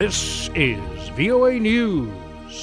This is VOA News.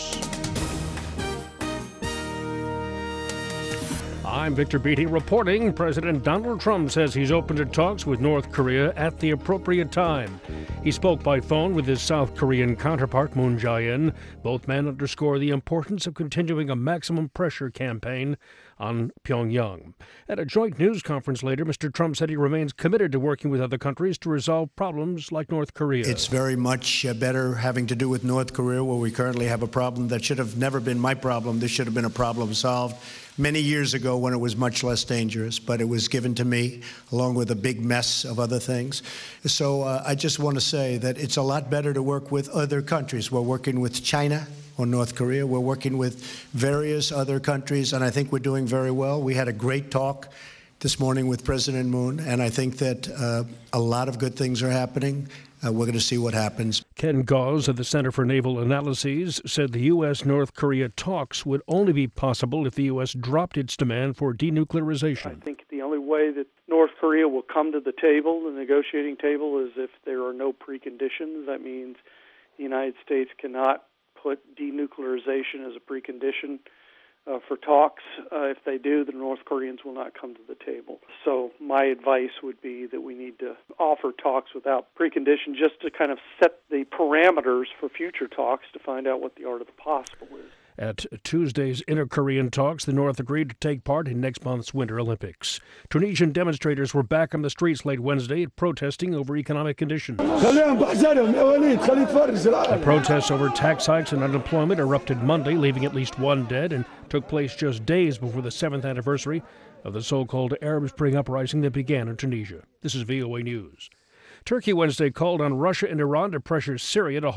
I'm Victor Beatty reporting. President Donald Trump says he's open to talks with North Korea at the appropriate time. He spoke by phone with his South Korean counterpart, Moon Jae-in. Both men underscore the importance of continuing a maximum pressure campaign on Pyongyang. At a joint news conference later, Mr. Trump said he remains committed to working with other countries to resolve problems like North Korea. It's very much better having to do with North Korea, where we currently have a problem that should have never been my problem. This should have been a problem solved many years ago when it was much less dangerous, but it was given to me along with a big mess of other things. So I just want to say that it's a lot better to work with other countries. We're working with China or North Korea. We're working with various other countries, and I think we're doing very well. We had a great talk this morning with President Moon, and I think that a lot of good things are happening. We're going to see what happens. Ken Gause of the Center for Naval Analyses said the U.S.-North Korea talks would only be possible if the U.S. dropped its demand for denuclearization. I think the only way that North Korea will come to the table, the negotiating table, is if there are no preconditions. That means the United States cannot put denuclearization as a precondition for talks. If they do, the North Koreans will not come to the table. So my advice would be that we need to offer talks without precondition, just to kind of set the parameters for future talks to find out what the art of the possible is. At Tuesday's inter-Korean talks, the North agreed to take part in next month's Winter Olympics. Tunisian demonstrators were back on the streets late Wednesday protesting over economic conditions. The protests over tax hikes and unemployment erupted Monday, leaving at least one dead, and took place just days before the 7th anniversary of the so-called Arab Spring uprising that began in Tunisia. This is VOA News. Turkey Wednesday called on Russia and Iran to pressure Syria to